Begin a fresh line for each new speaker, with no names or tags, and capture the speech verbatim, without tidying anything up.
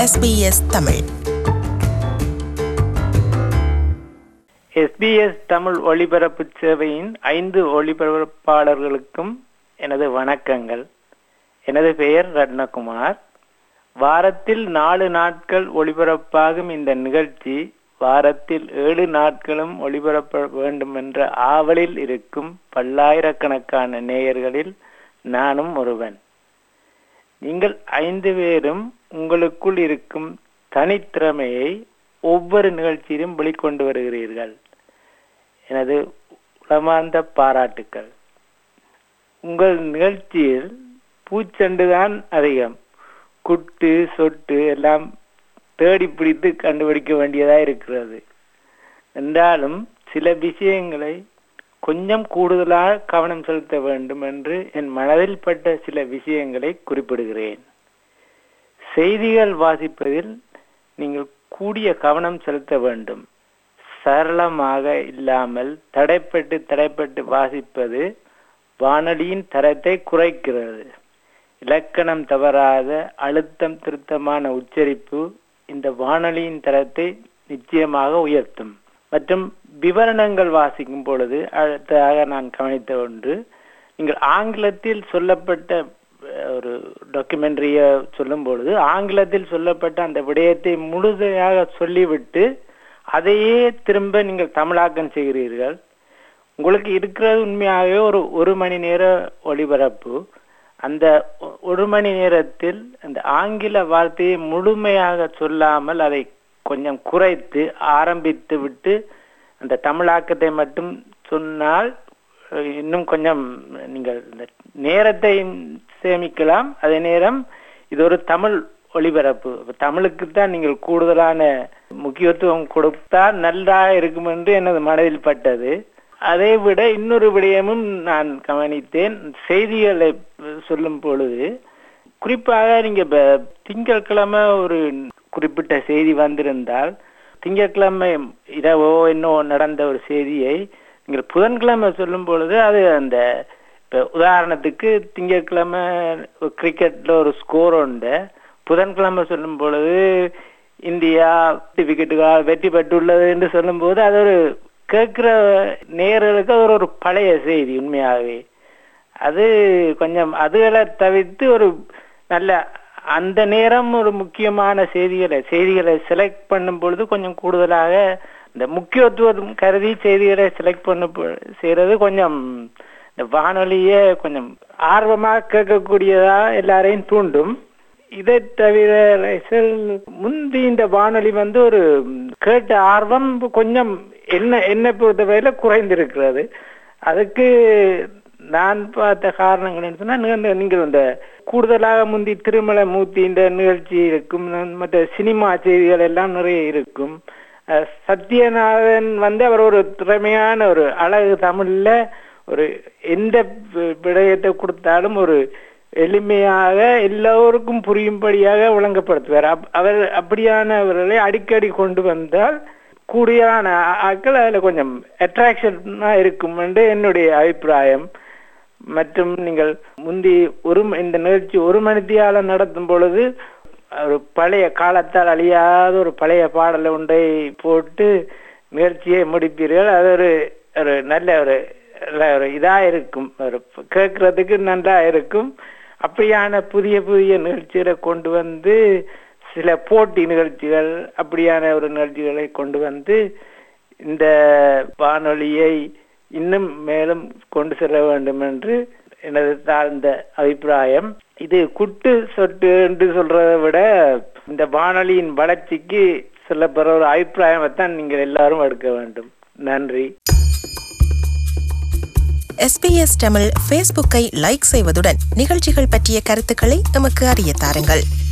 S B S Tamil.
S B S Tamil ஒளிபரப்பு சேவையின் ஐந்து ஒளிபரப்பாளர்களுக்கும் எனது வணக்கங்கள். எனது பெயர் ரத்னகுமார். வாரத்தில் நாலு நாட்கள் ஒளிபரப்பாகும் இந்த நிகழ்ச்சி வாரத்தில் ஏழு நாட்களும் ஒளிபரப்ப வேண்டும் என்ற ஆவலில் இருக்கும் பல்லாயிரக்கணக்கான நேயர்களில் நானும் ஒருவன். நீங்கள் ஐந்து பேரும் உங்களுக்குள் இருக்கும் தனித்திறமையை ஒவ்வொரு நிகழ்ச்சியிலும் வெளிக்கொண்டு வருகிறீர்கள். எனது உளமார்ந்த பாராட்டுக்கள். உங்கள் நிகழ்ச்சியில் பூச்செண்டுதான் அதிகம். குட்டு சொட்டு எல்லாம் தேடி பிடித்து கண்டுபிடிக்க வேண்டியதா இருக்கிறது. என்றாலும் சில விஷயங்களை கொஞ்சம் கூடுதலாக கவனம் செலுத்த வேண்டும் என்று என் மனதில் பட்ட சில விஷயங்களை குறிப்பிடுகிறேன். செய்திகள் வாசிப்பதில் நீங்கள் கூடிய கவனம் செலுத்த வேண்டும். சரளமாக இல்லாமல் தடைப்பட்டு தடைப்பட்டு வாசிப்பது வானொலியின் தரத்தை குறைக்கிறது. இலக்கணம் தவறாத அழுத்தம் திருத்தமான உச்சரிப்பு இந்த வானொலியின் தரத்தை நிச்சயமாக உயர்த்தும். மற்றும் விவரணங்கள் வாசிக்கும் பொழுது அடுத்ததாக நான் கவனித்த ஒன்று, நீங்கள் ஆங்கிலத்தில் சொல்லப்பட்ட ஒரு டாக்குமெண்ட்ரிய சொல்லும் பொழுது ஆங்கிலத்தில் சொல்லப்பட்ட அந்த விடயத்தை முழுமையாக சொல்லிவிட்டு அதையே திரும்ப நீங்கள் தமிழாக்கம் செய்கிறீர்கள். உங்களுக்கு இருக்கிறது உண்மையாகவே ஒரு ஒரு மணி நேர ஒளிபரப்பு. அந்த ஒரு மணி நேரத்தில் அந்த ஆங்கில வார்த்தையை முழுமையாக சொல்லாமல் அதை கொஞ்சம் குறைத்து ஆரம்பித்து விட்டு அந்த தமிழாக்கத்தை மட்டும் சொன்னால் இன்னும் கொஞ்சம் நீங்கள் இந்த நேரத்தை சேமிக்கலாம். அதே நேரம் இது ஒரு தமிழ் ஒளிபரப்பு. தமிழுக்கு தான் நீங்கள் கூடுதலான முக்கியத்துவம் கொடுத்தால் நல்லா இருக்கும் என்று எனது மனதில் பட்டது. அதை விட இன்னொரு விடயமும் நான் கவனித்தேன். செய்திகளை சொல்லும் பொழுது குறிப்பாக நீங்க திங்கட்கிழமை ஒரு குறிப்பிட்ட செய்தி வந்திருந்தால் திங்கட்கிழமை இரவோ இன்னும் நடந்த ஒரு செய்தியை நீங்கள் புதன்கிழமை சொல்லும் பொழுது அது அந்த உதாரணத்துக்கு திங்கட்கிழமை கிரிக்கெட்ல ஒரு ஸ்கோர் உண்டு, புதன்கிழமை சொல்லும் பொழுது இந்தியா விக்கெட்டுகள் வெற்றி பெற்றுள்ளது என்று சொல்லும் போது அது ஒரு கேட்கிற நேயர்களுக்கு அது ஒரு பழைய செய்தி. உண்மையாகவே அது கொஞ்சம் அதுகளை தவிர்த்து ஒரு நல்ல அந்த நேரம் ஒரு முக்கியமான செய்திகளை செய்திகளை செலக்ட் பண்ணும் பொழுது கொஞ்சம் கூடுதலாக இந்த முக்கியத்துவம் கருதி செய்திகளை செலக்ட் பண்ண செய்யறது கொஞ்சம் இந்த வானொலியே கொஞ்சம் ஆர்வமாக கேட்கக்கூடியதா எல்லாரையும் தூண்டும். இதை தவிர முந்தி இந்த வானொலி வந்து ஒரு கேட்ட ஆர்வம் கொஞ்சம் என்ன என்னை பொறுத்தவரையில குறைந்திருக்கிறது. அதுக்கு நான் பார்த்த காரணங்கள் சொன்னா, நீங்கள் இந்த கூடுதலாக முந்தி திருமலை மூர்த்தி இந்த நிகழ்ச்சி இருக்கும், மற்ற சினிமா செய்திகள் எல்லாம் நிறைய இருக்கும். சத்யநாதன் வந்து அவர் ஒரு திறமையான ஒரு அழகு தமிழ்ல ஒரு எந்த விடயத்தை கொடுத்தாலும் ஒரு எளிமையாக எல்லோருக்கும் புரியும்படியாக விளங்கப்படுத்துவார். அவர் அப்படியானவர்களை அடிக்கடி கொண்டு வந்தால் கூடியான ஆட்கள் அதில் கொஞ்சம் அட்ராக்ஷனா இருக்கும் என்று என்னுடைய அபிப்பிராயம். மற்றும் நீங்கள் முந்தி ஒரு இந்த நிகழ்ச்சி ஒரு மணித்தியால நடத்தும் பொழுது ஒரு பழைய காலத்தால் அழியாத ஒரு பழைய பாடலை ஒன்றை போட்டு நிகழ்ச்சியை முடிப்பீர்கள். அது ஒரு ஒரு நல்ல ஒரு ஒரு இதா இருக்கும், ஒரு கேட்கறதுக்கு நன்றா இருக்கும். அப்படியான புதிய புதிய நிகழ்ச்சிகளை கொண்டு வந்து சில போட்டி நிகழ்ச்சிகள் அப்படியான ஒரு நிகழ்ச்சிகளை கொண்டு வந்து இந்த வானொலியை இன்னும் மேலும் கொண்டு செல்ல வேண்டும் என்று எனது தாழ்ந்த அபிப்பிராயம். இது குட்டு சொட்டு என்று சொல்றதை விட இந்த வானொலியின் வளர்ச்சிக்கு சொல்லப்படுற ஒரு அபிப்பிராயத்தைத்தான் நீங்கள் எல்லாரும் எடுக்க வேண்டும். நன்றி.
எஸ் பி எஸ் தமிழ் ஃபேஸ்புக்கை லைக் செய்வதுடன் நிகழ்ச்சிகள் பற்றிய கருத்துக்களை எமக்கு அறிய தாருங்கள்.